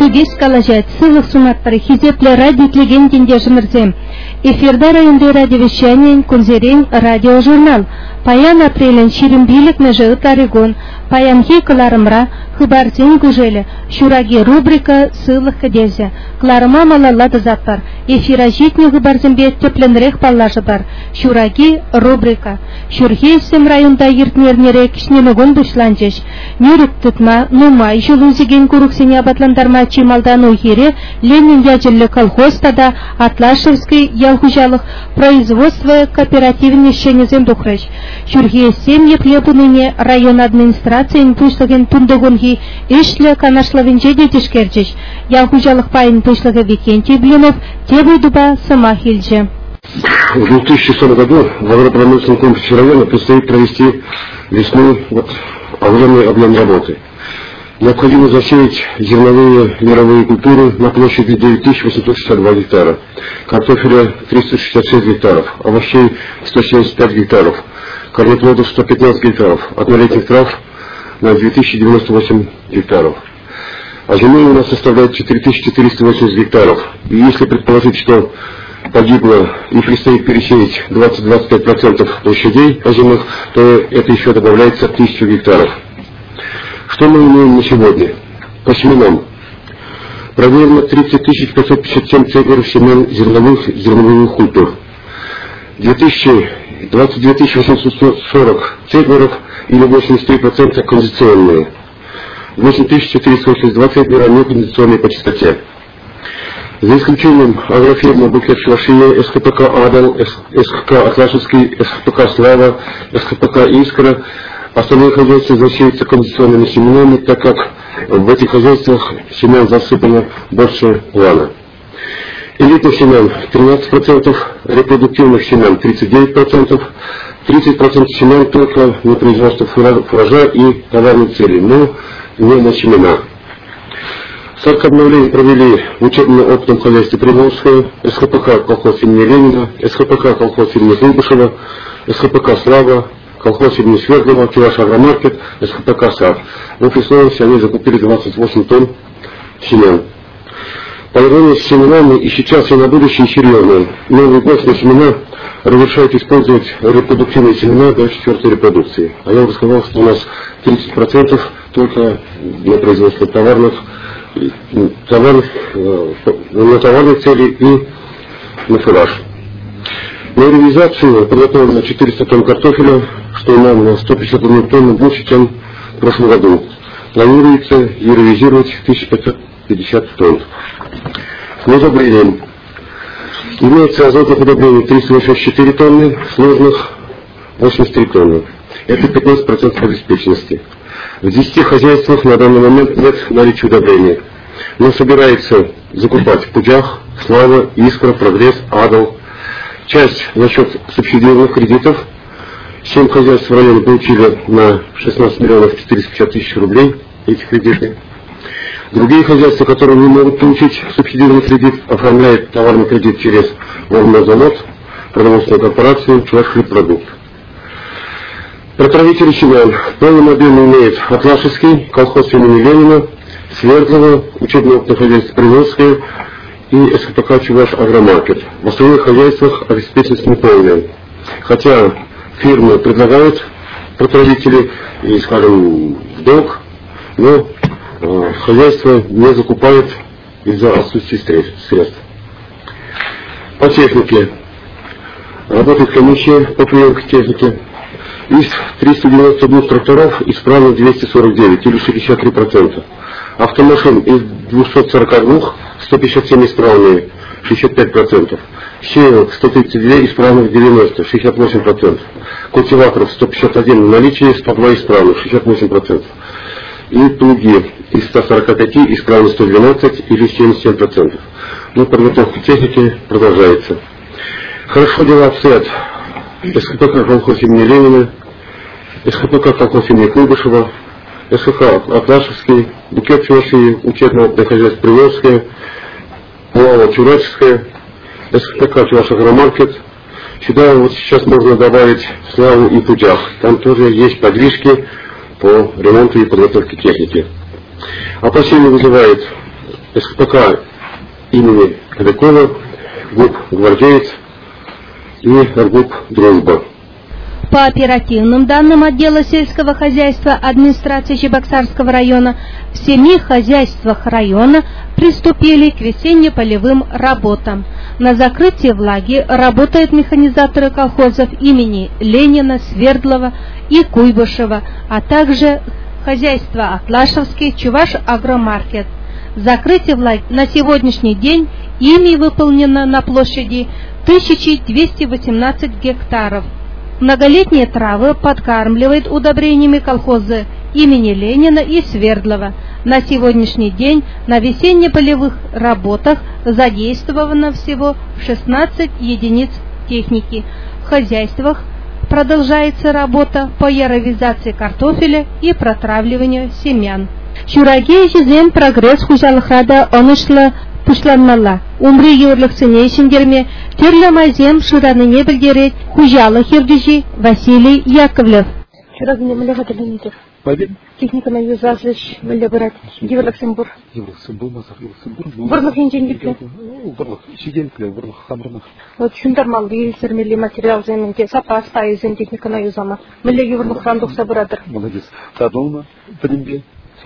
Тугес калажат, сылых сунаттары хизепле радиотлеген тенде жымырзем. Эфирда районды радиовещание, кунзерен радиожурнал. Паян апрелен ширимбилик межеут Орегон. Паян хейкаларымра, хыбарзен гужеле. Шураги рубрика сылых кадезе. Кларыма малалады заттар. Эфира житне хыбарзенбе тепленрех паллажы бар. Шураги рубрика. Шурхейсем районда ертнернере кишнемегон бушланчеш. Нюрик тытма, нумай, жылузиген куруксене абатландарма чималдану хире, Ленин яджилі колхозтада Атлашевский ялхужалық производство кооперативне шенезен духрыш. Шурхейсем еплебуныне район администрациян пушлыген тундығынги ишлі канашлавенже детишкерчеш. Ялхужалық пайын пушлығы Викентий Блинов тебуйдуба сама хильже. В 2006 году в агропромышленном комплексе района предстоит провести весной огромный объем работы. Необходимо засеять зерновые мировые культуры на площади 9862 гектара, картофеля 366 гектаров, овощей 175 гектаров, корнеплодов 115 гектаров, однолетних трав на 2098 гектаров. А земли у нас составляет 4480 гектаров. И если предположить, что погибло и предстоит пересеять 20-25% площадей озимых, то это еще добавляется 1000 гектаров. Что мы имеем на сегодня? По семенам. Проверено 30 557 центнеров семян зерновых культур. 22 840 центнеров или 83% кондиционные. 8482 центнера некондиционные по частоте. За исключением агрофирмы «Букет Швашия», СХПК «Адал», СХПК «Атлашевский», СХПК «Слава», СХПК «Искра», остальные хозяйства засеются кондиционными семенами, так как в этих хозяйствах семян засыпано больше плана. Элитных семян 13%, репродуктивных семян 39%, 30% семян только на производство фуража и товарных целей, но не на семена. Садк обновления провели в учебно-опытном хозяйстве Приморское, СХПК колхоз имени Ленина, СХПК колхоз имени Куйбышева, СХПК «Слава», колхоз имени Свердлова, Чуваш Агромаркет, СХПК «САД». В общей сложности они закупили 28 тонн семян. Положение с семенами и сейчас, и на будущее серьезное. Новый год на семена разрешают использовать репродуктивные семена до 4-й репродукции. А я уже сказал, что у нас 30% только для производства товарных на товарные цели и на фураж. На реализацию подготовлено 400 тонн картофеля, что нам на 151 тонну больше, чем в прошлом году. Планируется и реализировать 1550 тонн. С удобрением. Имеется азотных удобрений 384 тонны, сложных 83 тонны. Это 15% обеспеченности. В 10 хозяйствах на данный момент нет наличия удобрения. Но собирается закупать Пудях, Слава, Искра, Прогресс, Адал. Часть за счет субсидированных кредитов. 7 хозяйств в районе получили на 16 миллионов 450 тысяч рублей эти кредиты. Другие хозяйства, которые не могут получить субсидированный кредит, оформляют товарный кредит через Волмозавод, продовольственную корпорацию, Чувашхлебпродукт. Протравители семян в полном объеме имеют Атлашевский, колхоз имени Ленина, Свердлова, учебно-опытное хозяйство Приморское и СХПК Чуваш Агромаркет. В остальных хозяйствах обеспеченность неполная. Хотя фирмы предлагают протравители и, скажем, в долг, но хозяйство не закупает из-за отсутствия средств. По технике. Работает комиссия по приемке техники. Из 392 тракторов исправно 249 или 63%. Автомашин из 242 157 исправные 65%. Сеялок 132 исправных 90 68%. Культиваторов 151 в наличии 102 исправных 68%. И плуги из 145 исправно 112 или 77%. Но подготовка техники продолжается. Хорошо дела обстоят СХПК колхоз имени Ленина, СХПК колхоз имени Куйбышева, СХПК Атлашевский, Букет Швашии, учебно-опытное хозяйство Приморское, ОАО Чураческое, СХПК Чуваш Агромаркет. Сюда вот сейчас можно добавить Славу и Пудях. Там тоже есть подвижки по ремонту и подготовке техники. Опасения вызывает СКПК имени Кобякова, ГУП «Гвардеец» и РГУП «Дружба». По оперативным данным отдела сельского хозяйства администрации Чебоксарского района, в 7 хозяйствах района приступили к весенне-полевым работам. На закрытии влаги работают механизаторы колхозов имени Ленина, Свердлова и Куйбышева, а также хозяйство Атлашевский, Чуваш Агромаркет. Закрытие влаги на сегодняшний день ими выполнено на площади 1218 гектаров. Многолетние травы подкармливают удобрениями колхозы имени Ленина и Свердлова. На сегодняшний день на весенне-полевых работах задействовано всего 16 единиц техники. В хозяйствах продолжается работа по яровизации картофеля и протравливанию семян. Шураге жизен прогресс хужалыхрада онышлы пушланмалла. Умри юрлыксыне шиндерме терлі мазем шураныне білдерет хужалы хирдижи Василий Яковлев. Шураныне міліға ділінетер. Техника на юзазыш мілі бұрат. Еврлыксымбур. Еврлыксымбур мазар, Еврлыксымбур. Бұрлық енжен бетлі. Бұрлық, шегенклі, бұрлық хамрынық. Вот шундармал юзер мілі материал земенде сапа стайызен техника на юзама. Мілі еврлықран дұқса бұрадыр. Молодец. Тадолма, білімбе.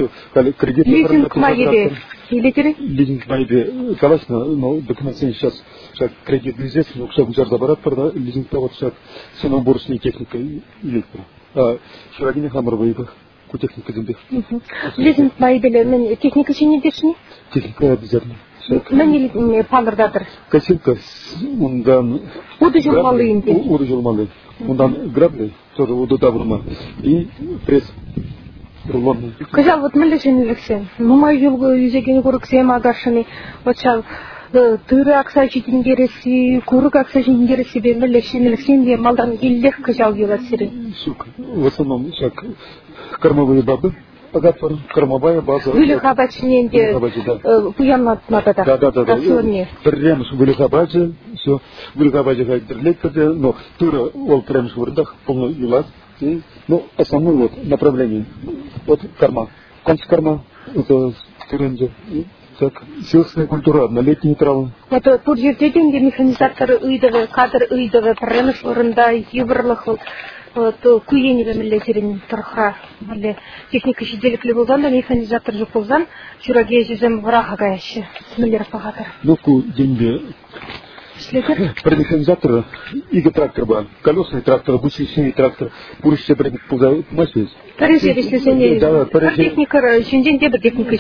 Лизинг майбе. Лизинг майбе. Согласна, но документация сейчас кредит везется, но кшак жар забарат, правда, лизинг вот сейчас сеноборочная техника электро. А ширагине хамр выебах, ку техника зембех. Лизинг майбе, мен техника ще не дешни? Техника обязательно. Мен палырдадыр. Косилка, ондан... Уды жылмалы инде. Уды жылмалы. Ондан грабли, тоже уды давырма. И пресс. Кажал, вот мы лежим лексе. Ну, мой юлгу юзегени куруксем агаршани. Вот шал тыры аксачи тингереси, курык аксачи тингереси бе мы лежим лексен де малдан иллех кажал юласири. Сука. В основном шак кормовые бабы. Агатвар, кормовая база. Были хабачни инде пуян надо. Да. Прямо были хабачи, все. Были хабачи гайдерлектор, но тыра ол прямо в вырдах полно юлас. Ну, основное вот направление. Вот корма. Кончик корма, это туренджи. Так, сельская культура, однолетние травы. Это тут же деньги механизатор уйдовы, кадр уйдовы, премеш урында, юбрлых, вот куеневе миллетерин тарха, техника шиделикли булган да механизатор же булган, чураге жезем врага яще, смелер пагатар. Ну, деньги. Про механизатора иго трактор был, колесный трактор, гусеничный трактор, пурщий бред пузо массе. Париж если сеней. Да, техника, шинден где техника,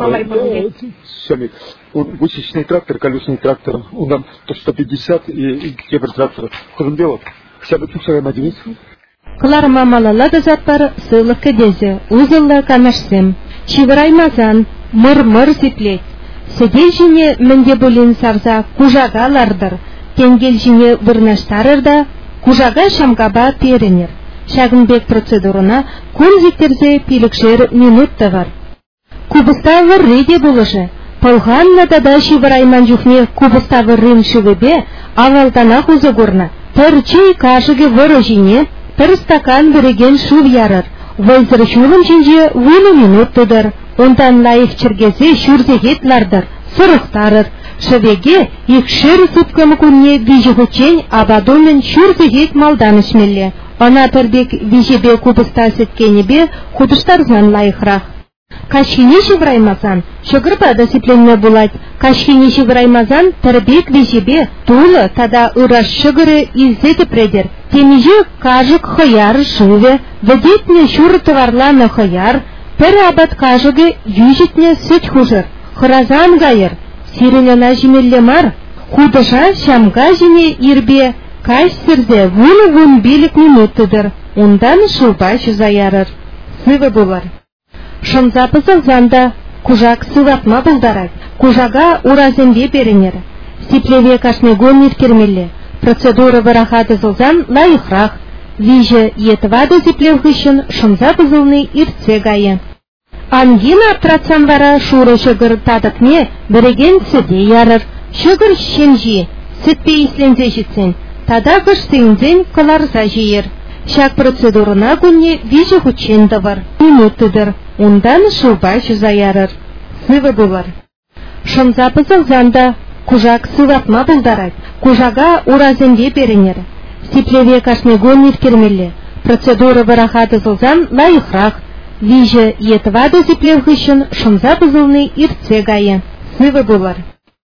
да. Сами. Гусеничный трактор, колесный трактор, он нам 150 и кебер трактор. Ходим делать. Хотя бы чувствуя надеюсь. Кларма малалада заттар сылық кедезе, узылла канашсем, чивраймазан, мыр-мыр зиплет. Седел жіне мінде болин сарза кужагалардыр, тенгел жіне вырнаштарырда, кужага шамгаба перенер. Шагынбек процедурына күн зектерзе пилікшер минутта бар. Кубыста вырреде болыжы. Полғанна дада шивырайман жүхне кубыста выррын шивебе, авалтана хузы горна. Тыр чей кашыге выры жіне, тыр стакан біреген шув ярыр. Вайзыр шулым жінже вылы минуттыдыр. Ондан лайық чергезе шүрзегетлардыр, сұрықтарыр. Шывеге икшер суткамы күнне вижігучен абадумен шүрзегет малдан ішмелі. Она пірбек вижебе кубыста сеткенебе худыштарзан лайықрақ. Кашхине шывраймазан, шығырба досипленне булать. Кашхине шывраймазан пірбек вижебе тулы тада ұраш шығыры иззеті предер. Темеже кажық хаяр шыве, ведетне шүр тыварланы хаяр, пір абат кажығы южетне сүт хужыр. Хыразан гайыр, сиренена жемелле мар, худыша шамға жіне ирбе, каш сірзе вуны-вун белік минуттыдыр. Ондан шылба жүзаярыр. Сывы болар. Шынзапызы занда кужак сыватма бұлдарай. Кужага уразембе беренер. Сиплеве кашнегон неркермелі. Процедура варахады зылзан лайықрақ. Виже етвады зиплевгышын шынзапызылны иртсе гайы. Ангина аптратсан вара шуры шығыр тадықне біреген сіде ярыр. Шығыр шемжи, сітпе ислензе жетсен. Тада қыш сүйінден қыларза жейір. Шак процедурына күнне виже хученді бар. Минуттыдыр. Ондан шылба жүзаярыр. Сывы болар. Шымза пызылзанда кужак сыватма булдарать. Кужага уразенде перенер. Сиплеве кашнегон ниркермелле. Процедура барахаты зылзан лайықрақ. Виже етвады сиплев хыщын шымза пызылны ирце гайы. Сывы булар.